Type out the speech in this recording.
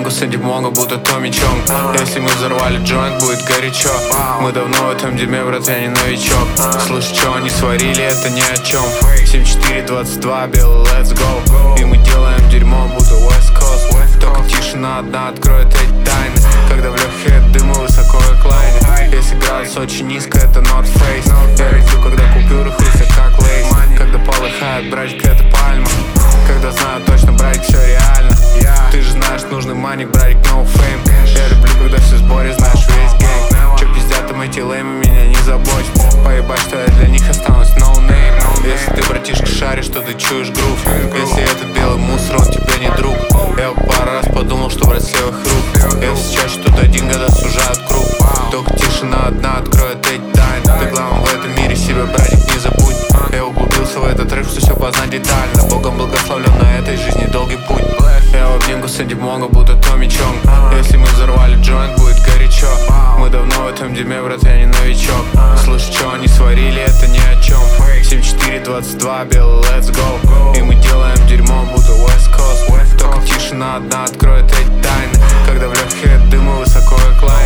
обнимку с этим много, будто Томми Чонг. Если мы взорвали джойнт, будет горячо. Мы давно в этом дерьме, брат, я не новичок. Слышь, что они сварили, это ни о чем. 7422, белый, let's go. И мы делаем дерьмо, будто West Coast. Только тишина одна откроет эти тайны. Когда в легкие дымы высоко как лайнер. Если градус очень низко, это North Face. Я люблю, когда купюры хрустят как лейс. Когда полыхает, братик, это пальма. Когда знаю точно, братик, все реально. Ты же знаешь, нужный маник, братик, no fame. Я люблю, когда все в сборе, знаешь, весь гэнг. Че пиздят там эти леймы, меня не забудь. Поебать, что я для них останусь no name. Если ты, братишка, шаришь, то ты чуешь грув. Если этот белый мусор, он тебе не друг. Я пару раз подумал, что брать с левых рук. Если чаще тут один, года сужают круг. Только тишина одна откроет эти тайны. Ты главное в этом мире себе, братик, не забудь. Я углубился в этот рэп, что все познать детально. Богом благословлен на этой жизни долгий путь. Я в обнимку с этим много, будто Томми Чонг. Если мы взорвали джойнт, будет горячо. Мы давно в этом дерьме, брат, я не новичок. Слышь, что они сварили, это ни о чем. 7422, белый, let's go. И мы делаем дерьмо, будто West Coast. Только тишина одна откроет эти тайны. Когда в легкие дымы высоко как лайн.